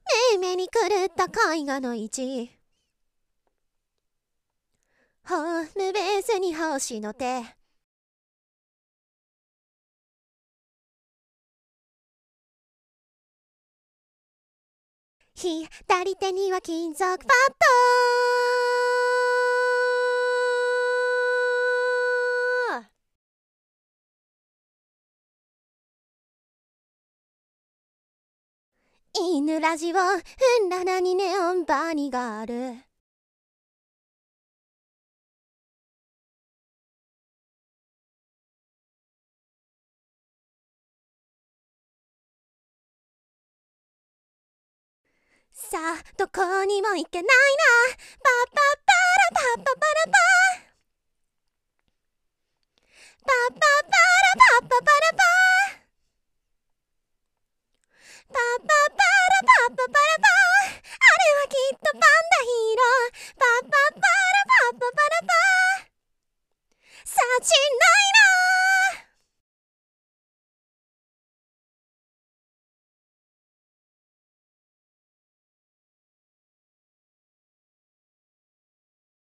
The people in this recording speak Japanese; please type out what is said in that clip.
目に狂った絵画の位置。ホームベースに星の手。左手には金属バット。犬ラジオ、ふんだらにネオンバニがある。さあどこにも行けないな。パパパラパパパラ